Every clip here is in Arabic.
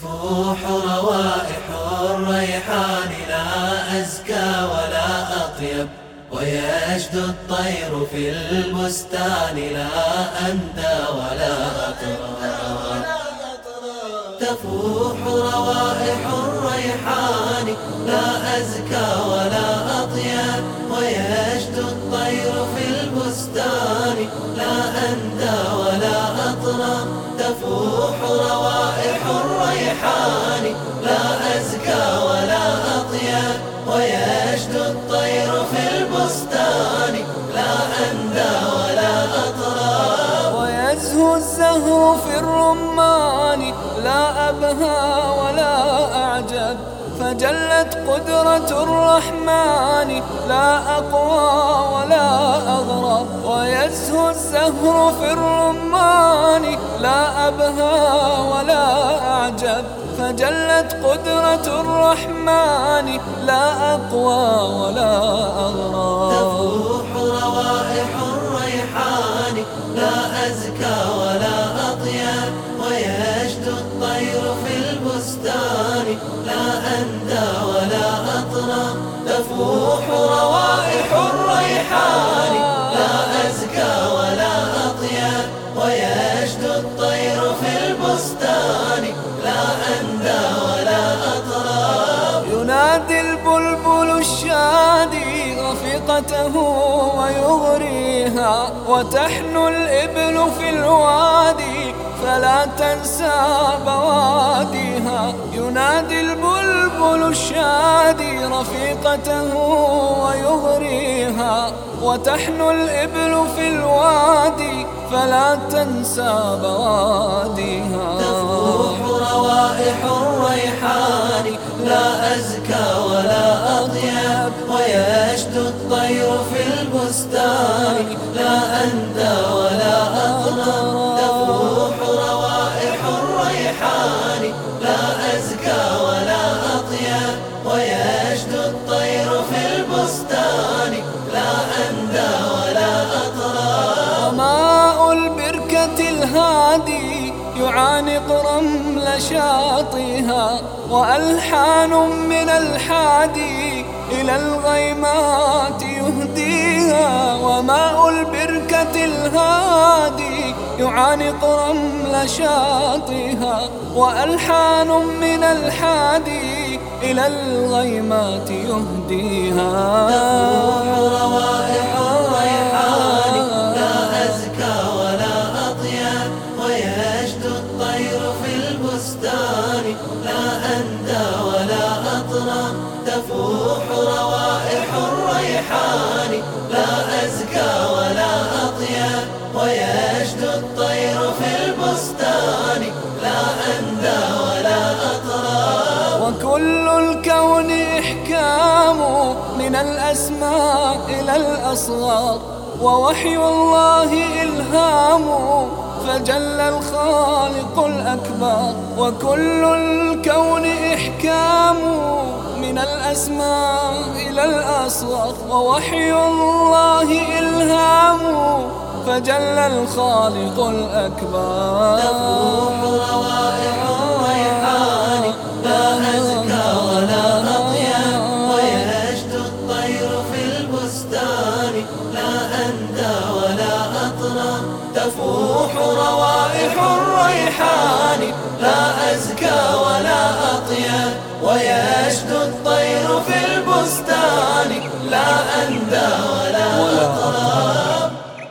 تفوح روائح الريحان لا أزكى ولا أطيب، ويشدو الطير في البستان لا أندى ولا أطرى. تفوح روائح الريحان لا أزكى ولا أطيب، ويشدو الطير في البستان لا أندى ولا أطرى. تفوح روائح الريحان لا أزكى ولا أطيب، ويشدو الطير في البستان لا أندى ولا أطرى. ويزهو الزهر في الرمان لا أبهى ولا أعجب، فجلت قدرة الرحمن لا أقوى ولا أغرب. ويزهو الزهر في الرمان لا أبهى ولا أعجب، فجلت قدرة الرحمن لا أقوى ولا أغرب. تفوح روائح الريحان لا أزكى ولا أطيب، ويشدو الطير في البستان لا أندى ولا أطرى. تفوح روائح الريحان لا أزكى ولا أطيب، ويشدو الطير في البستان لا أندى ولا أطرى. ينادي البلبل الشادي رفيقته ويغريها، وتحنو الإبل في الوادي فلا تنسى بواديها. ينادي البلبل الشادي رفيقته ويغريها، وتحنو الإبل في الوادي فلا تنسى بواديها. تفوح روائح الريحان لا أزكى ولا أطيب، ويشدو الطير في البستان لا أندى ولا أطرى. تفوح روائح الريحان لا أزكى ولا أطيب، ويشدو الطير في البستان لا أندى ولا أطرى. وماء البركة الهادي يعانق رمل شاطئها، وألحان من الحادي إلى الغيمات يهديها. وماء البركة الهادي يعانق رمل شاطئها، وألحان من الحادي إلى الغيمات يهديها. تفوح روائح الريحان لا أزكى ولا أطيب، ويشدو الطير في البستان لا أندى ولا أطرى. تفوح روائح الريحان لا أزكى ولا أطيب، ويشدو الطير في البستان لا أندى ولا أطرى. وكل الكون إحكام من الأسماء إلى الأصغار، ووحي الله إلهام فجل الخالق الأكبر. وكل الكون إحكام من الأسماء إلى الأصغر، ووحي الله إلهام فجل الخالق الأكبر. تفوح روائح الريحان لا أزكى ولا أطيب، ويشدو الطير في البستان لا أندى ولا أطرى. تفوح روائح الريحان لا أزكى ولا أطيب، ويشدو الطير في البستان لا أندى ولا أطرى.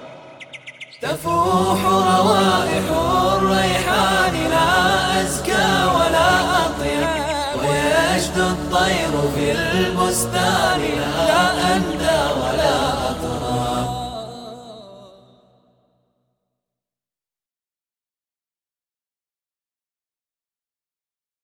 تفوح روائح الريحان لا أزكى ولا أطيب، ويشدو الطير في البستان لا أندى